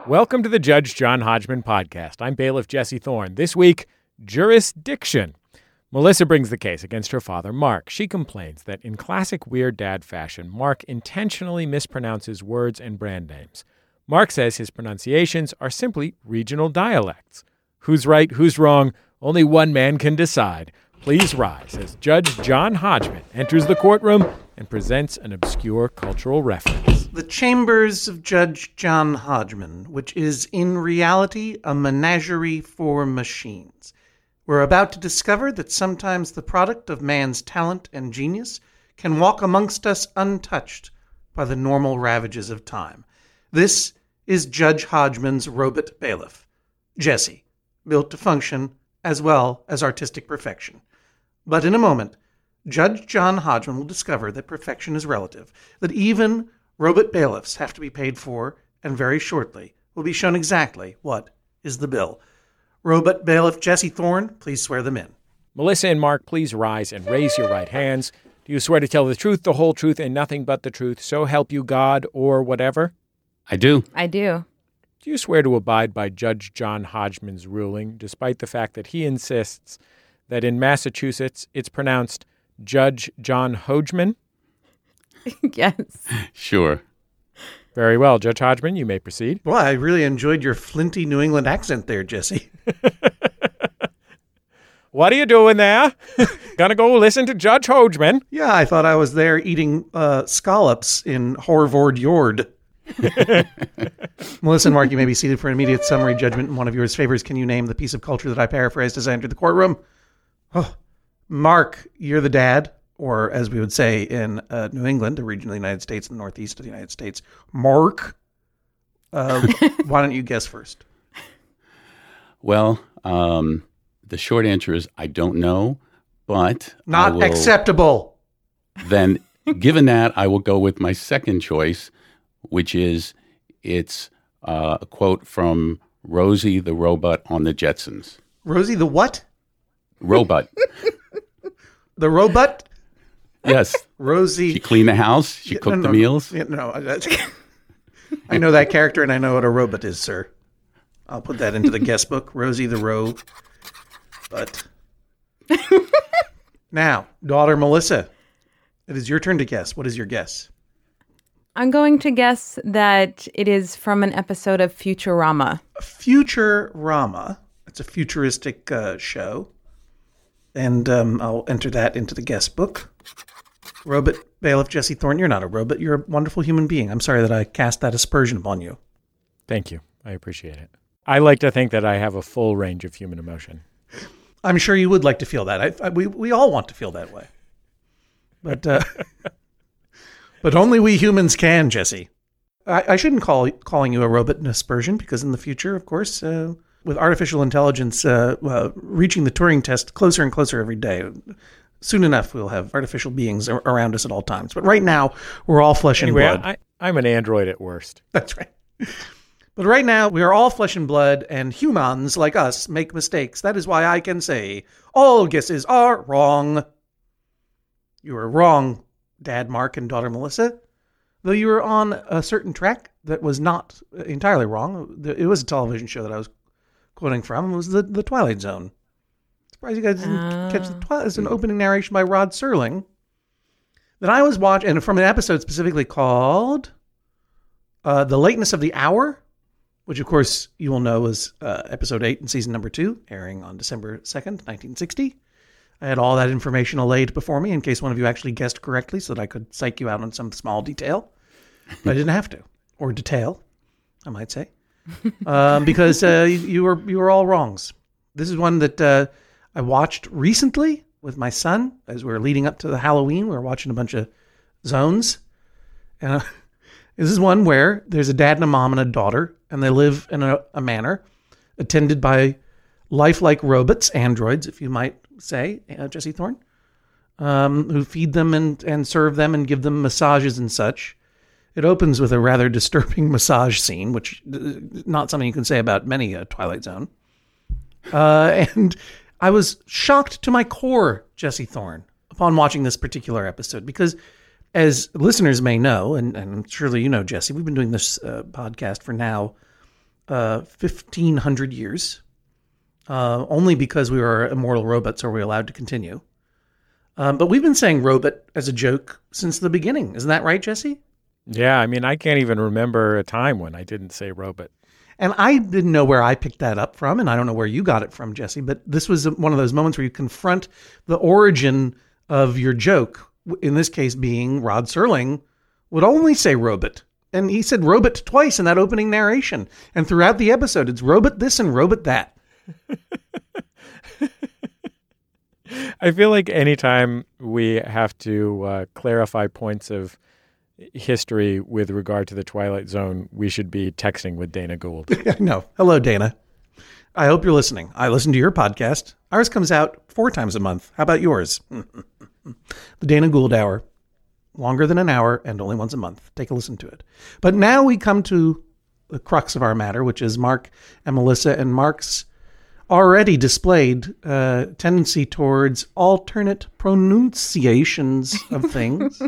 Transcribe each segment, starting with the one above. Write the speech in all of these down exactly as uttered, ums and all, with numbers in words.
Welcome to the Judge John Hodgman podcast. I'm bailiff Jesse Thorne. This week, jurisdiction. Melissa brings the case against her father, Mark. She complains that in classic Weird Dad fashion, Mark intentionally mispronounces words and brand names. Mark says his pronunciations are simply regional dialects. Who's right, who's wrong, only one man can decide. Please rise as Judge John Hodgman enters the courtroom and presents an obscure cultural reference. The chambers of Judge John Hodgman, which is in reality a menagerie for machines. We're about to discover that sometimes the product of man's talent and genius can walk amongst us untouched by the normal ravages of time. This is Judge Hodgman's robot bailiff, Jesse, built to function as well as artistic perfection. But in a moment, Judge John Hodgman will discover that perfection is relative, that even robot bailiffs have to be paid for, and very shortly will be shown exactly what is the bill. Robot bailiff Jesse Thorne, please swear them in. Melissa and Mark, please rise and raise your right hands. Do you swear to tell the truth, the whole truth, and nothing but the truth, so help you God, or whatever? I do. I do. Do you swear to abide by Judge John Hodgman's ruling, despite the fact that he insists that in Massachusetts it's pronounced Judge John Hodgman? Yes. Sure. Very well. Judge Hodgman, you may proceed. Well, I really enjoyed your flinty New England accent there, Jesse. What are you doing there? Gonna go listen to Judge Hodgman? Yeah, I thought I was there eating uh, scallops in Horvord Yord. Melissa and Mark, you may be seated for an immediate summary judgment in one of yours favors. Can you name the piece of culture that I paraphrased as I entered the courtroom? Oh, Mark, you're the dad, or as we would say in uh, New England, a region of the United States, in the northeast of the United States. Mark, uh, why don't you guess first? Well, um, the short answer is I don't know, but Not I will, acceptable. Then, given that, I will go with my second choice, which is it's uh, a quote from Rosie the Robot on the Jetsons. Rosie the what? Robot. The robot? Yes. Rosie. She cleaned the house. She Yeah, cooked no, the no, meals. Yeah, no, that's, I know that character and I know what a robot is, sir. I'll put that into the guest book. Rosie the Ro. But now, daughter Melissa, it is your turn to guess. What is your guess? I'm going to guess that it is from an episode of Futurama. Futurama. It's a futuristic uh, show. And um, I'll enter that into the guest book. Robot bailiff Jesse Thorne, you're not a robot. You're a wonderful human being. I'm sorry that I cast that aspersion upon you. Thank you. I appreciate it. I like to think that I have a full range of human emotion. I'm sure you would like to feel that. I, I, we we all want to feel that way. But uh, but only we humans can, Jesse. I, I shouldn't call calling you a robot an aspersion, because in the future, of course, uh, with artificial intelligence uh, uh, reaching the Turing test closer and closer every day, soon enough we'll have artificial beings ar- around us at all times. But right now, we're all flesh Anyway, and blood. I, I'm an android at worst. That's right. But right now, we are all flesh and blood, and humans like us make mistakes. That is why I can say all guesses are wrong. You are wrong, Dad Mark and daughter Melissa. Though you were on a certain track that was not entirely wrong. It was a television show that I was quoting from. It was the, the Twilight Zone. Surprised you guys didn't Oh. catch the Twilight. It's an opening narration by Rod Serling that I was watching, and from an episode specifically called uh, The Lateness of the Hour, which, of course, you will know was uh, episode eight in season number two, airing on December second, nineteen sixty. I had all that information allayed before me in case one of you actually guessed correctly so that I could psych you out on some small detail. But I didn't have to. Or detail, I might say. Um, because uh, you, you were you were all wrongs. This is one that uh, I watched recently with my son as we were leading up to the Halloween. We were watching a bunch of Zones. And uh, this is one where there's a dad and a mom and a daughter, and they live in a, a manor attended by lifelike robots, androids, if you might say, uh, Jesse Thorne, um, who feed them and, and serve them and give them massages and such. It opens with a rather disturbing massage scene, which uh, not something you can say about many uh, Twilight Zone. Uh, and I was shocked to my core, Jesse Thorne, upon watching this particular episode, because as listeners may know, and, and surely you know, Jesse, we've been doing this uh, podcast for now uh, fifteen hundred years. Uh, only because we are immortal robots are we allowed to continue. Um, but we've been saying robot as a joke since the beginning. Isn't that right, Jesse? Yeah, I mean, I can't even remember a time when I didn't say robot. And I didn't know where I picked that up from, and I don't know where you got it from, Jesse, but this was one of those moments where you confront the origin of your joke, in this case being Rod Serling would only say robot. And he said robot twice in that opening narration. And throughout the episode, it's robot this and robot that. I feel like anytime we have to uh, clarify points of history with regard to the Twilight Zone, we should be texting with Dana Gould. No. Hello, Dana. I hope you're listening. I listen to your podcast. Ours comes out four times a month. How about yours? The Dana Gould Hour. Longer than an hour and only once a month. Take a listen to it. But now we come to the crux of our matter, which is Mark and Melissa, and Mark's already displayed uh, tendency towards alternate pronunciations of things.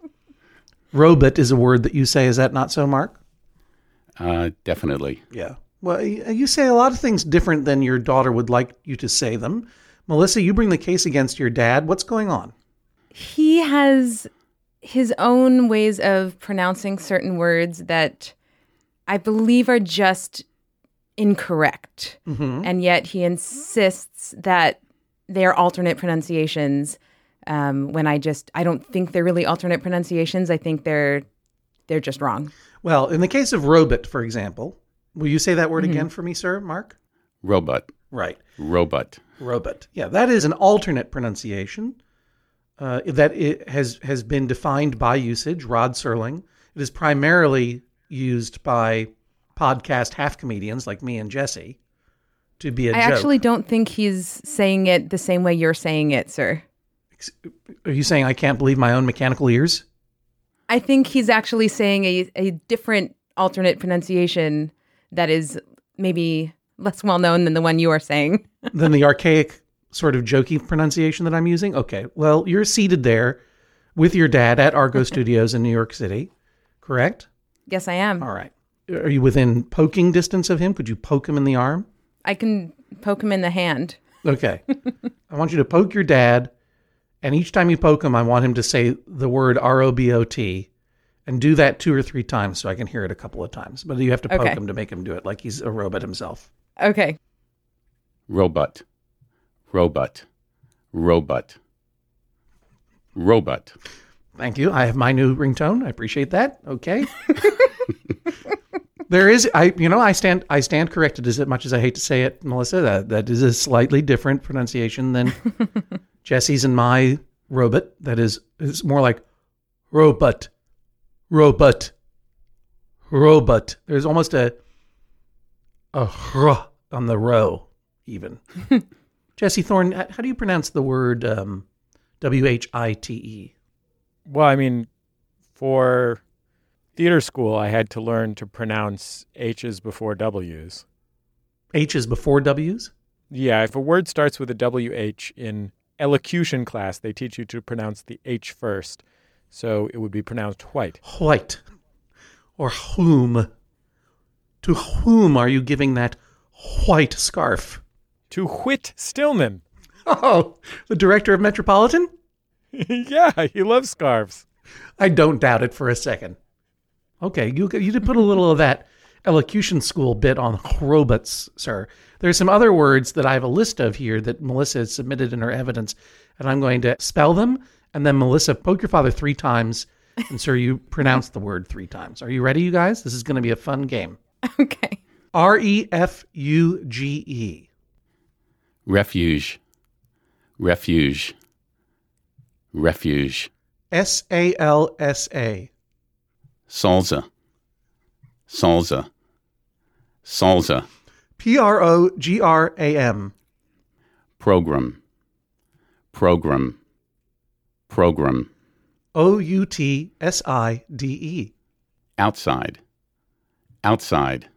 Robot is a word that you say. Is that not so, Mark? Uh, definitely. Yeah. Well, you say a lot of things different than your daughter would like you to say them. Melissa, you bring the case against your dad. What's going on? He has his own ways of pronouncing certain words that I believe are just incorrect. Mm-hmm. And yet he insists that they're alternate pronunciations. Um, when I just, I don't think they're really alternate pronunciations. I think they're, they're just wrong. Well, in the case of robot, for example, will you say that word Mm-hmm. again for me, sir, Mark? Robot. Right. Robot. Robot. Yeah, that is an alternate pronunciation uh, that it has, has been defined by usage, Rod Serling. It is primarily used by podcast half comedians like me and Jesse to be a I joke. actually don't think he's saying it the same way you're saying it, sir. Are you saying I can't believe my own mechanical ears? I think he's actually saying a, a different alternate pronunciation that is maybe less well known than the one you are saying. Than the archaic sort of jokey pronunciation that I'm using? Okay. Well, you're seated there with your dad at Argo Studios in New York City, correct? Yes, I am. All right. Are you within poking distance of him? Could you poke him in the arm? I can poke him in the hand. Okay. I want you to poke your dad, and each time you poke him, I want him to say the word R O B O T, and do that two or three times so I can hear it a couple of times. But you have to poke Okay. him to make him do it like he's a robot himself. Okay. Robot. Robot. Robot. Robot. Thank you. I have my new ringtone. I appreciate that. Okay. There is, I, you know, I stand, I stand corrected as much as I hate to say it, Melissa. That that is a slightly different pronunciation than Jesse's and my robot. That is, is more like robot, robot, robot. There's almost a a r on the row, even. Jesse Thorne, how do you pronounce the word um, W H I T E? Well, I mean, for theater school, I had to learn to pronounce H's before W's. H is before W's? Yeah, if a word starts with a W H in elocution class, they teach you to pronounce the H first. So it would be pronounced white. White. Or whom. To whom are you giving that white scarf? To Whit Stillman. Oh, the director of Metropolitan? Yeah, he loves scarves. I don't doubt it for a second. Okay, you you did put a little of that elocution school bit on robots, sir. There's some other words that I have a list of here that Melissa has submitted in her evidence, and I'm going to spell them, and then Melissa, poke your father three times, and sir, you pronounce the word three times. Are you ready, you guys? This is going to be a fun game. Okay. R E F U G E. Refuge. Refuge. Refuge. S A L S A. Salsa. Salsa. Salsa. P R O G R A M. Program. Program. Program. O U T S I D E. Outside. Outside.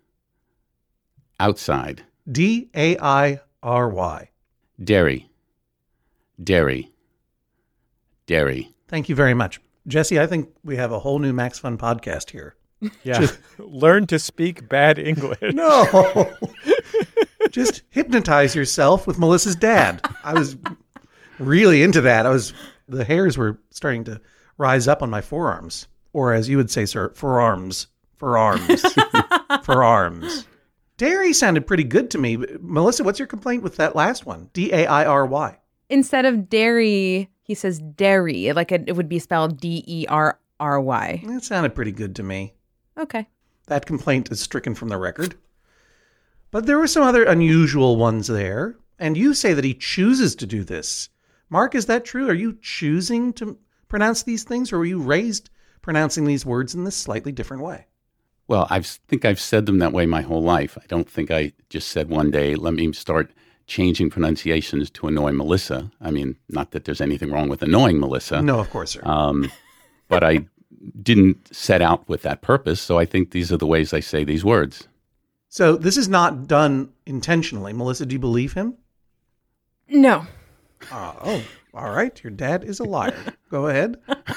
Outside. D A I R Y. Dairy. Dairy. Dairy. Thank you very much. Jesse, I think we have a whole new Max Fun podcast here. Yeah. Learn to speak bad English. No. Just hypnotize yourself with Melissa's dad. I was really into that. I was, the hairs were starting to rise up on my forearms. Or as you would say, sir, forearms. Forearms. Forearms. Dairy sounded pretty good to me. Melissa, what's your complaint with that last one? D A I R Y. Instead of dairy, he says dairy. Like it, it would be spelled D E R R Y. That sounded pretty good to me. Okay. That complaint is stricken from the record. But there were some other unusual ones there. And you say that he chooses to do this. Mark, is that true? Are you choosing to pronounce these things, or were you raised pronouncing these words in this slightly different way? Well, I think I've said them that way my whole life. I don't think I just said one day, let me start changing pronunciations to annoy Melissa. I mean, not that there's anything wrong with annoying Melissa. No, of course, sir. Um, but I didn't set out with that purpose, so I think these are the ways I say these words. So this is not done intentionally. Melissa, do you believe him? No. Uh, oh, all right. Your dad is a liar. Go ahead.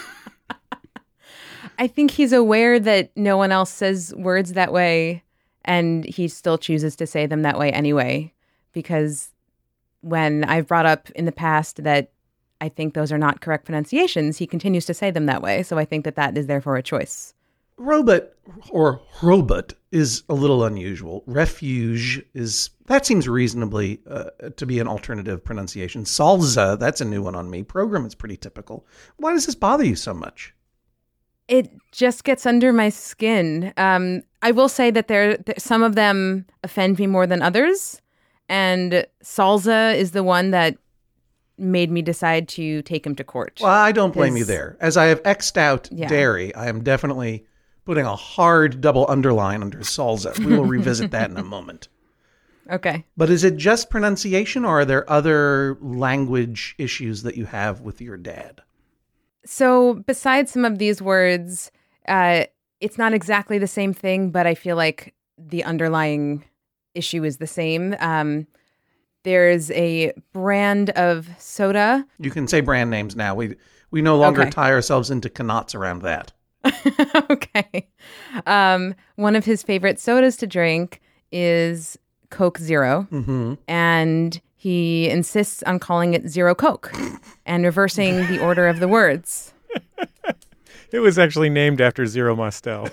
I think he's aware that no one else says words that way, and he still chooses to say them that way anyway, because when I've brought up in the past that I think those are not correct pronunciations, he continues to say them that way. So I think that that is therefore a choice. Robot or robot is a little unusual. Refuge is, that seems reasonably uh, to be an alternative pronunciation. Salsa, that's a new one on me. Program is pretty typical. Why does this bother you so much? It just gets under my skin. Um, I will say that there, there, some of them offend me more than others. And salsa is the one that made me decide to take him to court. Well, I don't blame you there. As I have X'd out Yeah. dairy, I am definitely putting a hard double underline under salsa. We will revisit that in a moment. Okay. But is it just pronunciation, or are there other language issues that you have with your dad? So besides some of these words, uh, it's not exactly the same thing, but I feel like the underlying issue is the same. Um, there's a brand of soda. You can say brand names now. We we no longer Okay. tie ourselves into knots around that. Okay. Um, one of his favorite sodas to drink is Coke Zero. Mm-hmm. And he insists on calling it Zero Coke and reversing the order of the words. It was actually named after Zero Mostel.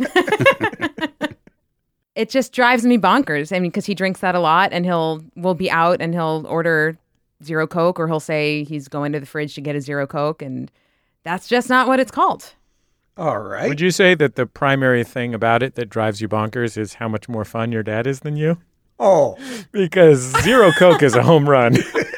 It just drives me bonkers. I mean, because he drinks that a lot, and he'll we'll be out and he'll order Zero Coke, or he'll say he's going to the fridge to get a Zero Coke, and that's just not what it's called. All right. Would you say that the primary thing about it that drives you bonkers is how much more fun your dad is than you? Oh, Because Zero Coke is a home run.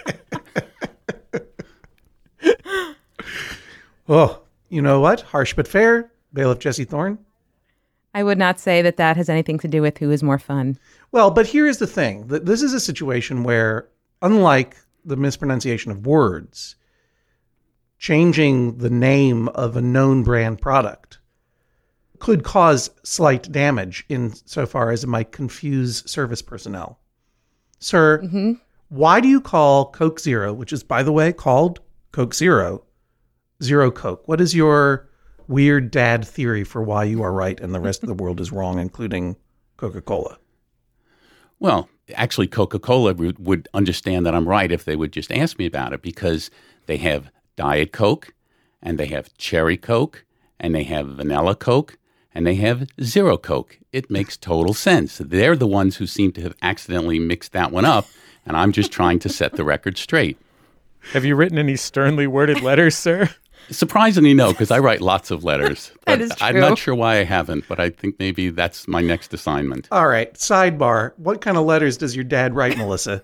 oh, you know what? Harsh but fair. Bailiff Jesse Thorne. I would not say that that has anything to do with who is more fun. Well, but here is the thing. Th- This is a situation where, unlike the mispronunciation of words, changing the name of a known brand product could cause slight damage insofar as it might confuse service personnel. Sir, Mm-hmm. why do you call Coke Zero, which is, by the way, called Coke Zero, Zero Coke? What is your weird dad theory for why you are right and the rest of the world is wrong, including Coca-Cola? Well, actually, Coca-Cola would, would understand that I'm right if they would just ask me about it, because they have Diet Coke, and they have Cherry Coke, and they have Vanilla Coke, and they have Zero Coke. It makes total sense. They're the ones who seem to have accidentally mixed that one up, and I'm just trying to set the record straight. Have you written any sternly worded letters, sir? Surprisingly, no, because I write lots of letters. That But is I'm true. not sure why I haven't, but I think maybe that's my next assignment. All right, sidebar. What kind of letters does your dad write, Melissa?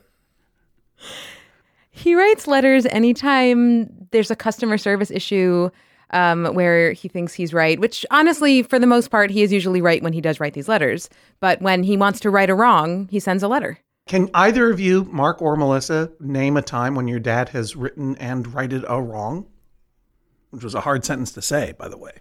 He writes letters anytime there's a customer service issue um, where he thinks he's right, which honestly, for the most part, he is usually right when he does write these letters. But when he wants to right a wrong, he sends a letter. Can either of you, Mark or Melissa, name a time when your dad has written and righted a wrong? Which was a hard sentence to say, by the way.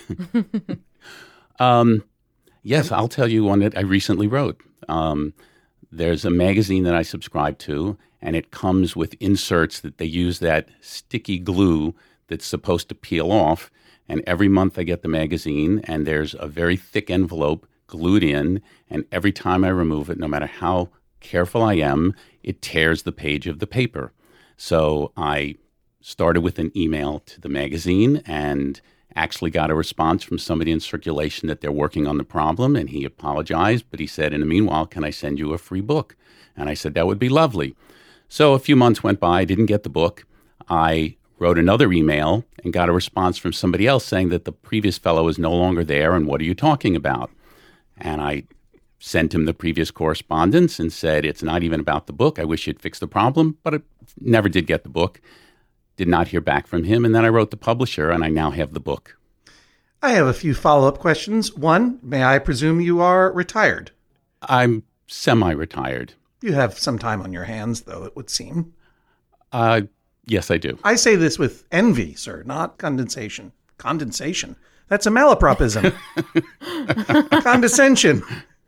Um, yes, I'll tell you one that I recently wrote. Um, there's a magazine that I subscribe to, and it comes with inserts that they use that sticky glue that's supposed to peel off. And every month I get the magazine, and there's a very thick envelope glued in, and every time I remove it, no matter how careful I am, it tears the page of the paper. So I started with an email to the magazine and actually got a response from somebody in circulation that they're working on the problem, and he apologized, but he said, in the meanwhile, can I send you a free book? And I said, that would be lovely. So a few months went by, I didn't get the book. I wrote another email and got a response from somebody else saying that the previous fellow is no longer there, and what are you talking about? And I sent him the previous correspondence and said, it's not even about the book. I wish you'd fix the problem, but I never did get the book. Did not hear back from him. And then I wrote the publisher, and I now have the book. I have a few follow-up questions. One, may I presume you are retired? I'm semi-retired. You have some time on your hands, though, it would seem. Uh, yes, I do. I say this with envy, sir, not condensation. Condensation? That's a malapropism. Condescension.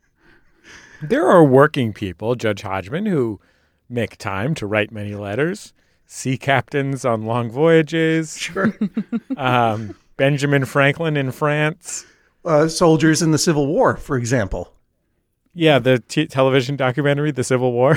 There are working people, Judge Hodgman, who make time to write many letters. Sea captains on long voyages. Sure. um, Benjamin Franklin in France. Uh, soldiers in the Civil War, for example. Yeah, the t- television documentary, The Civil War.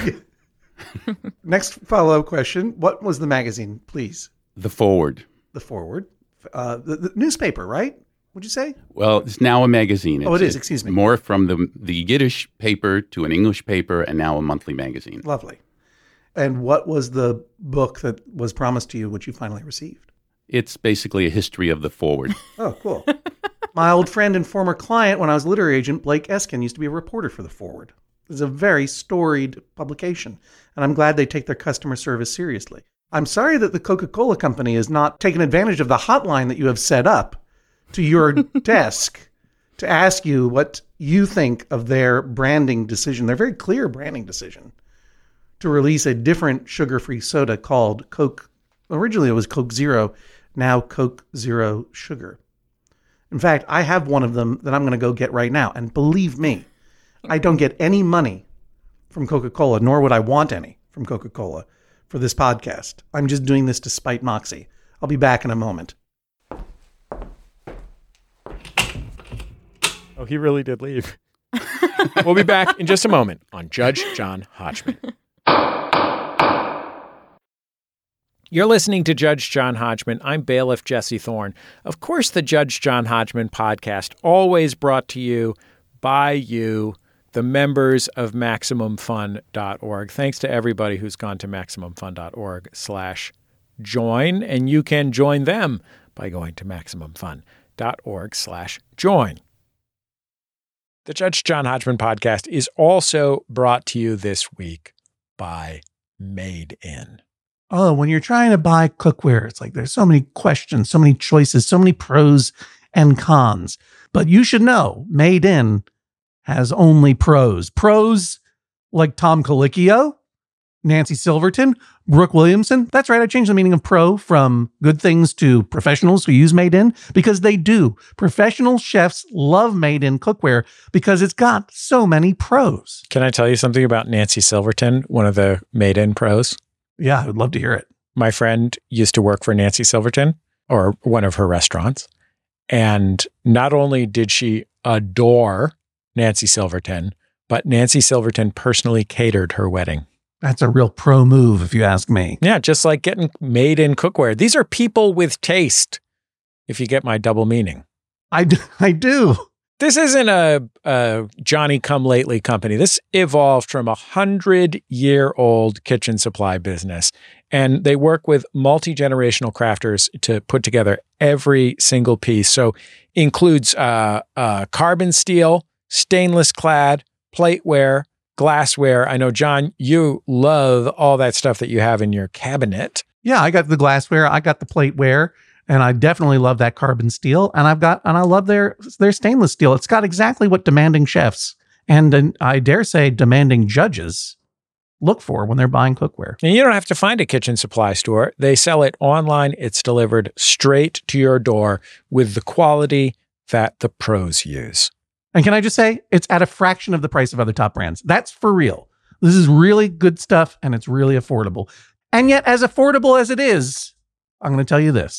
Next follow-up question. What was the magazine, please? The Forward. The Forward. Uh, the, the newspaper, right? Would you say? Well, it's now a magazine. It's, oh, it is. Excuse me. More from the, the Yiddish paper to an English paper, and now a monthly magazine. Lovely. And what was the book that was promised to you, which you finally received? It's basically a history of the Forward. Oh, cool. My old friend and former client when I was a literary agent, Blake Eskin, used to be a reporter for the Forward. It's a very storied publication, and I'm glad they take their customer service seriously. I'm sorry that the Coca-Cola company has not taken advantage of the hotline that you have set up to your desk to ask you what you think of their branding decision, their very clear branding decision, to release a different sugar-free soda called Coke. Originally, it was Coke Zero, now Coke Zero Sugar. In fact, I have one of them that I'm going to go get right now. And believe me, I don't get any money from Coca-Cola, nor would I want any from Coca-Cola for this podcast. I'm just doing this to spite Moxie. I'll be back in a moment. Oh, he really did leave. We'll be back in just a moment on Judge John Hodgman. You're listening to Judge John Hodgman. I'm bailiff Jesse Thorne. Of course, the Judge John Hodgman podcast, always brought to you by you, the members of Maximum Fun dot org. Thanks to everybody who's gone to Maximum Fun dot org slash join, and you can join them by going to Maximum Fun dot org slash join. The Judge John Hodgman podcast is also brought to you this week by Made In. Oh, when you're trying to buy cookware, it's like there's so many questions, so many choices, so many pros and cons. But you should know, Made In has only pros. Pros like Tom Colicchio, Nancy Silverton, Brooke Williamson. That's right, I changed the meaning of pro from good things to professionals who use Made In, because they do. Professional chefs love Made In cookware because it's got so many pros. Can I tell you something about Nancy Silverton, one of the Made In pros? Yeah, I would love to hear it. My friend used to work for Nancy Silverton, or one of her restaurants. And not only did she adore Nancy Silverton, but Nancy Silverton personally catered her wedding. That's a real pro move, if you ask me. Yeah, just like getting Made In cookware. These are people with taste, if you get my double meaning. I do. I do. This isn't a, a Johnny-come-lately company. This evolved from a hundred-year-old kitchen supply business, and they work with multi-generational crafters to put together every single piece. So includes uh, uh, carbon steel, stainless clad, plateware, glassware. I know, John, you love all that stuff that you have in your cabinet. Yeah, I got the glassware. I got the plateware. And I definitely love that carbon steel. And I've got, and I love their, their stainless steel. It's got exactly what demanding chefs and, and I dare say demanding judges look for when they're buying cookware. And you don't have to find a kitchen supply store. They sell it online. It's delivered straight to your door with the quality that the pros use. And can I just say, it's at a fraction of the price of other top brands. That's for real. This is really good stuff and it's really affordable. And yet, as affordable as it is, I'm going to tell you this.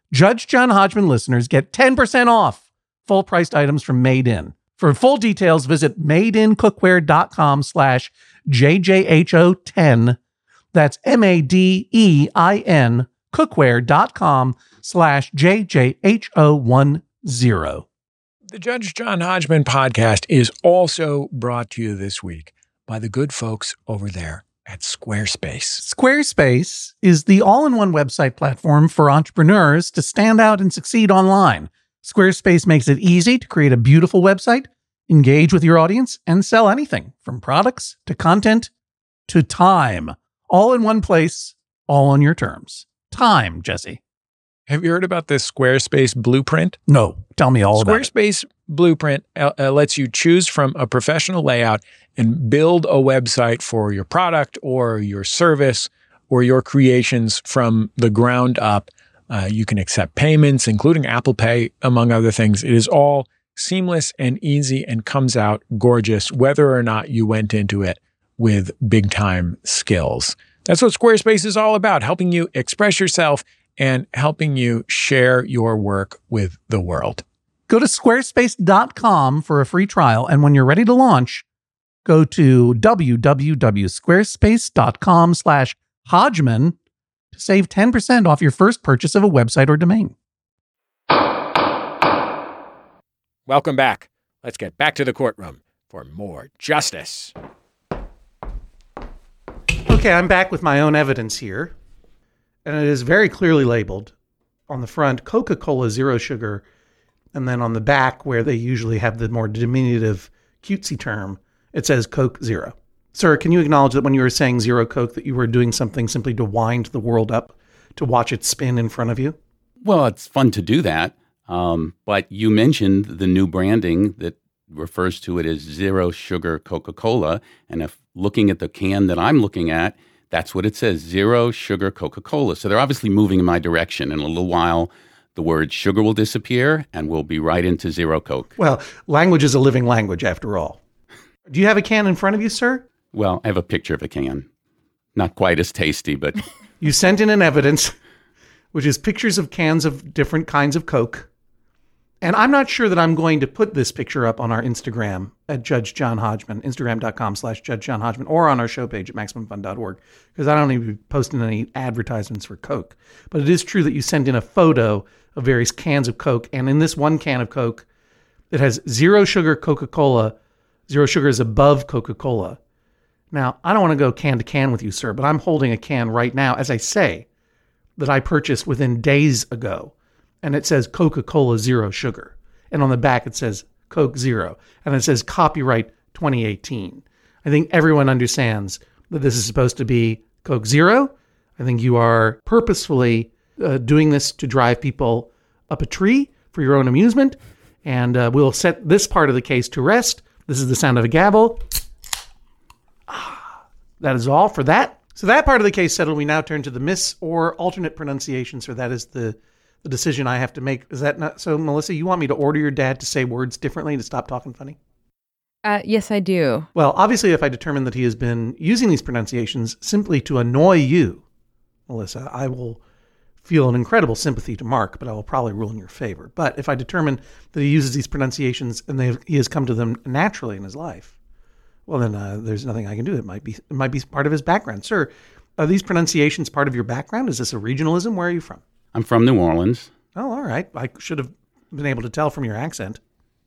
Judge John Hodgman listeners get ten percent off full-priced items from Made In. For full details, visit madeincookware.com slash JJHO10. That's M-A-D-E-I-N cookware.com slash JJHO10. The Judge John Hodgman podcast is also brought to you this week by the good folks over there at Squarespace. Squarespace is the all-in-one website platform for entrepreneurs to stand out and succeed online. Squarespace makes it easy to create a beautiful website, engage with your audience, and sell anything from products to content to time. All in one place, all on your terms. Time, Jesse. Have you heard about this Squarespace blueprint? No, tell me all about it. Squarespace Blueprint uh, uh, lets you choose from a professional layout and build a website for your product or your service or your creations from the ground up. Uh, you can accept payments, including Apple Pay, among other things. It is all seamless and easy and comes out gorgeous, whether or not you went into it with big-time skills. That's what Squarespace is all about, helping you express yourself and helping you share your work with the world. Go to squarespace dot com for a free trial, and when you're ready to launch, go to www.squarespace.com slash Hodgman to save ten percent off your first purchase of a website or domain. Welcome back. Let's get back to the courtroom for more justice. Okay, I'm back with my own evidence here, and it is very clearly labeled on the front, Coca-Cola Zero Sugar, and then on the back, where they usually have the more diminutive, cutesy term, it says Coke Zero. Sir, can you acknowledge that when you were saying Zero Coke, that you were doing something simply to wind the world up, to watch it spin in front of you? Well, it's fun to do that, um, but you mentioned the new branding that refers to it as Zero Sugar Coca-Cola, and if looking at the can that I'm looking at, that's what it says, Zero Sugar Coca-Cola. So they're obviously moving in my direction. In a little while, the word sugar will disappear, and we'll be right into Zero Coke. Well, language is a living language, after all. Do you have a can in front of you, sir? Well, I have a picture of a can. Not quite as tasty, but... You sent in an evidence, which is pictures of cans of different kinds of Coke. And I'm not sure that I'm going to put this picture up on our Instagram at Judge John Hodgman, Instagram.com slash Judge John Hodgman, or on our show page at Maximum Fun dot org, because I don't need to be posting any advertisements for Coke. But it is true that you sent in a photo of various cans of Coke, and in this one can of Coke, it has Zero Sugar Coca-Cola. Zero Sugar is above Coca-Cola. Now, I don't want to go can to can with you, sir, but I'm holding a can right now, as I say, that I purchased within days ago. And it says Coca-Cola Zero Sugar. And on the back, it says Coke Zero. And it says copyright twenty eighteen. I think everyone understands that this is supposed to be Coke Zero. I think you are purposefully uh, doing this to drive people up a tree for your own amusement. And uh, we'll set this part of the case to rest. This is the sound of a gavel. Ah, that is all for that. So that part of the case settled. We now turn to the mis or alternate pronunciation. So that is the the decision I have to make. Is that not so, Melissa? You want me to order your dad to say words differently to stop talking funny? Uh, yes, I do. Well, obviously, if I determine that he has been using these pronunciations simply to annoy you, Melissa, I will feel an incredible sympathy to Mark, but I will probably rule in your favor. But if I determine that he uses these pronunciations and they he has come to them naturally in his life, well, then uh, there's nothing I can do. It might be it might be part of his background. Sir, are these pronunciations part of your background? Is this a regionalism? Where are you from? I'm from New Orleans. Oh, all right. I should have been able to tell from your accent.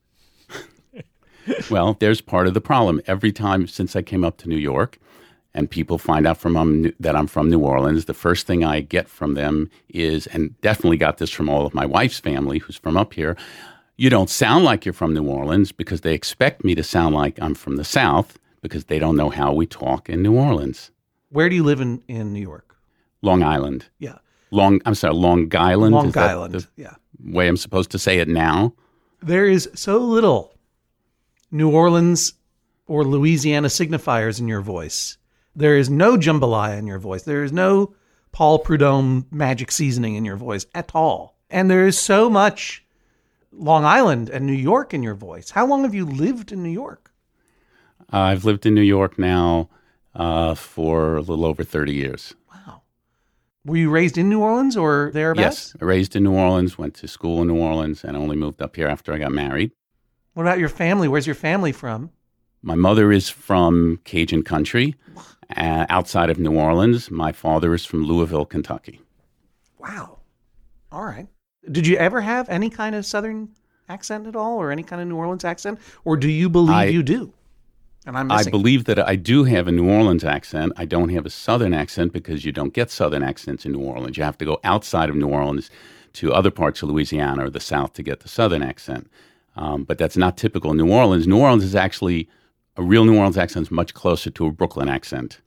Well, there's part of the problem. Every time since I came up to New York and people find out from um, that I'm from New Orleans, the first thing I get from them is, and definitely got this from all of my wife's family who's from up here, you don't sound like you're from New Orleans, because they expect me to sound like I'm from the South because they don't know how we talk in New Orleans. Where do you live in, in New York? Long Island. Yeah. Long, I'm sorry, Long Island. Long is that Island, the yeah. way I'm supposed to say it now? There is so little New Orleans or Louisiana signifiers in your voice. There is no jambalaya in your voice. There is no Paul Prudhomme magic seasoning in your voice at all. And there is so much Long Island and New York in your voice. How long have you lived in New York? Uh, I've lived in New York now uh, for a little over thirty years. Wow. Were you raised in New Orleans or thereabouts? Yes, raised in New Orleans, went to school in New Orleans, and only moved up here after I got married. What about your family? Where's your family from? My mother is from Cajun country, uh, outside of New Orleans. My father is from Louisville, Kentucky. Wow. All right. Did you ever have any kind of Southern accent at all, or any kind of New Orleans accent? Or do you believe I, you do? And I'm I missing. believe that I do have a New Orleans accent. I don't have a Southern accent because you don't get Southern accents in New Orleans. You have to go outside of New Orleans to other parts of Louisiana or the South to get the Southern accent. Um, but that's not typical in New Orleans. New Orleans is actually, a real New Orleans accent is much closer to a Brooklyn accent.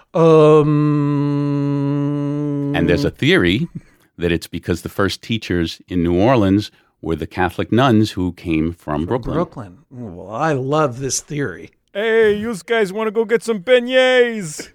Um. And there's a theory that it's because the first teachers in New Orleans were the Catholic nuns who came from, from Brooklyn. Brooklyn. Well, I love this theory. Hey, you guys want to go get some beignets?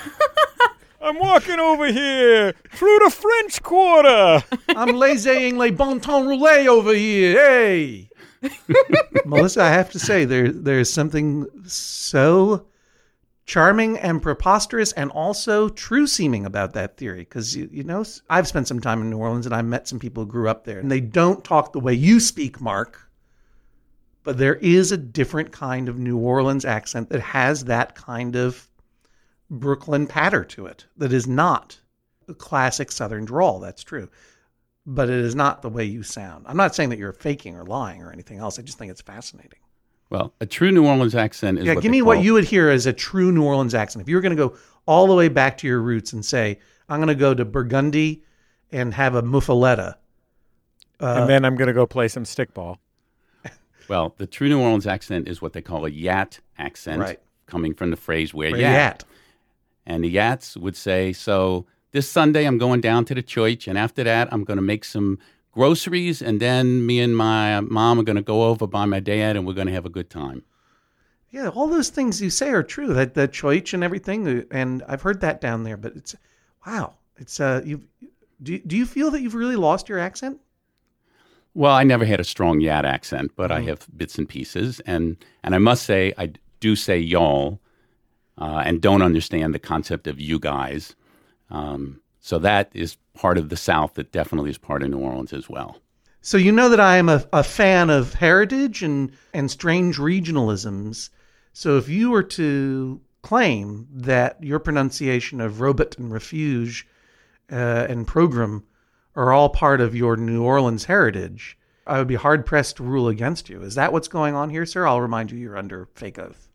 I'm walking over here through the French Quarter. I'm laissez les bon temps roulés over here. Hey. Melissa, I have to say, there there's something so charming and preposterous and also true-seeming about that theory. Because, you, you know, I've spent some time in New Orleans and I met some people who grew up there. And they don't talk the way you speak, Mark. But there is a different kind of New Orleans accent that has that kind of Brooklyn patter to it. That is not a classic Southern drawl. That's true. But it is not the way you sound. I'm not saying that you're faking or lying or anything else. I just think it's fascinating. Well, a true New Orleans accent is yeah, what give they me call, what you would hear as a true New Orleans accent. If you were going to go all the way back to your roots and say, I'm going to go to Burgundy and have a muffaletta. Uh, and then I'm going to go play some stickball. Well, the true New Orleans accent is what they call a Yat accent, Right. coming from the phrase where, where yat. you at? And the Yats would say, so this Sunday I'm going down to the church, and after that I'm going to make some groceries, and then me and my mom are going to go over by my dad, and we're going to have a good time. Yeah, all those things you say are true. That the choich and everything, and I've heard that down there. But it's wow. It's uh, you. Do do you feel that you've really lost your accent? Well, I never had a strong Yat accent, but Mm. I have bits and pieces, and and I must say I do say y'all, uh, and don't understand the concept of you guys. Um, so that is part of the South that definitely is part of New Orleans as well. So you know that I am a, a fan of heritage and, and strange regionalisms. So if you were to claim that your pronunciation of robot and refuge uh, and program are all part of your New Orleans heritage, I would be hard-pressed to rule against you. Is that what's going on here, sir? I'll remind you you're under fake oath.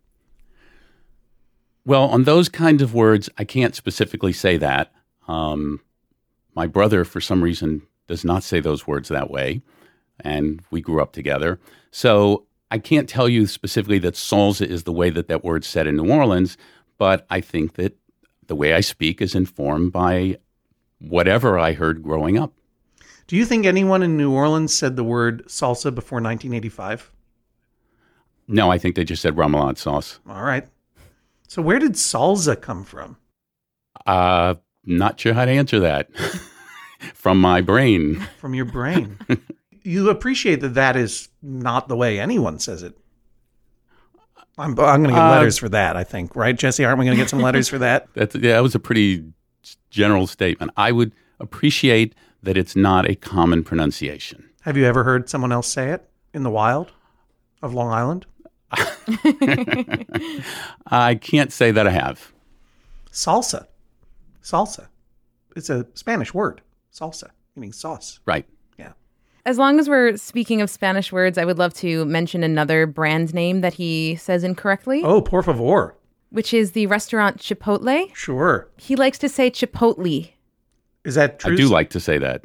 Well, on those kinds of words, I can't specifically say that. Um, my brother, for some reason, does not say those words that way, and we grew up together. So I can't tell you specifically that salsa is the way that that word's said in New Orleans, but I think that the way I speak is informed by whatever I heard growing up. Do you think anyone in New Orleans said the word salsa before nineteen eighty-five? No, I think they just said remoulade sauce. All right. So where did salsa come from? Uh, not sure how to answer that. From my brain. From your brain. You appreciate that that is not the way anyone says it. I'm, I'm going to get Uh, letters for that, I think. Right, Jesse? Aren't we going to get some letters for that? That's, yeah, that was a pretty general statement. I would appreciate that it's not a common pronunciation. Have you ever heard someone else say it in the wild of Long Island? I can't say that I have. Salsa. Salsa. It's a Spanish word. Salsa, meaning sauce. Right. Yeah. As long as we're speaking of Spanish words, I would love to mention another brand name that he says incorrectly, Oh, por favor. which is the restaurant Chipotle. Sure. He likes to say Chipotle. Is that true? I do like to say that.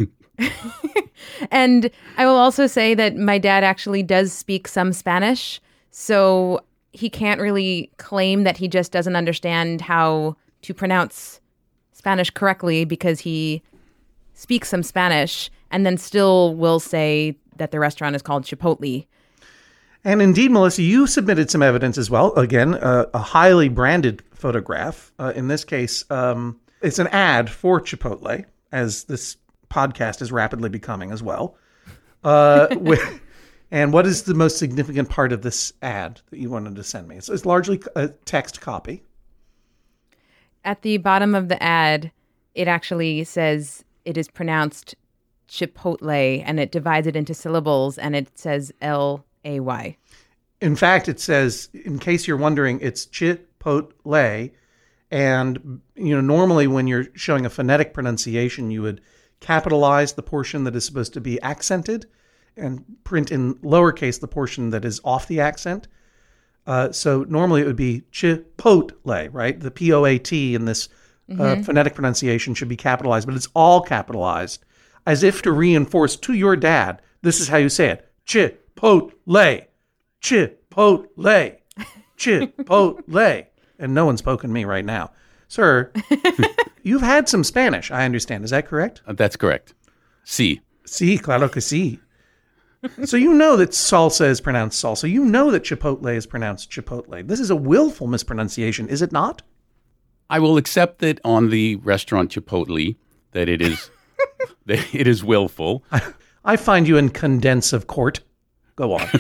And I will also say that my dad actually does speak some Spanish, so he can't really claim that he just doesn't understand how to pronounce Spanish correctly because he speaks some Spanish and then still will say that the restaurant is called Chipotle. And indeed, Melissa, you submitted some evidence as well. Again, uh, a highly branded photograph. Uh, in this case, um, it's an ad for Chipotle, as this podcast is rapidly becoming as well. Uh, with, and what is the most significant part of this ad that you wanted to send me? It's, it's largely a text copy. At the bottom of the ad, it actually says it is pronounced Chipotle, and it divides it into syllables, and it says L A Y. In fact, it says, in case you're wondering, it's Chipotle. And, you know, normally when you're showing a phonetic pronunciation, you would capitalize the portion that is supposed to be accented and print in lowercase the portion that is off the accent. Uh, so normally it would be Chipotle, right? The P O A T in this uh, mm-hmm. phonetic pronunciation should be capitalized, but it's all capitalized as if to reinforce to your dad, this is how you say it. Chipotle, Chipotle, Chipotle. And no one's poking me right now. Sir, you've had some Spanish, I understand. Is that correct? Uh, that's correct. Sí. Sí, claro que sí. So you know that salsa is pronounced salsa. You know that Chipotle is pronounced Chipotle. This is a willful mispronunciation, is it not? I will accept that on the restaurant Chipotle, that it is that it is willful. I, I find you in condense of court. Go on.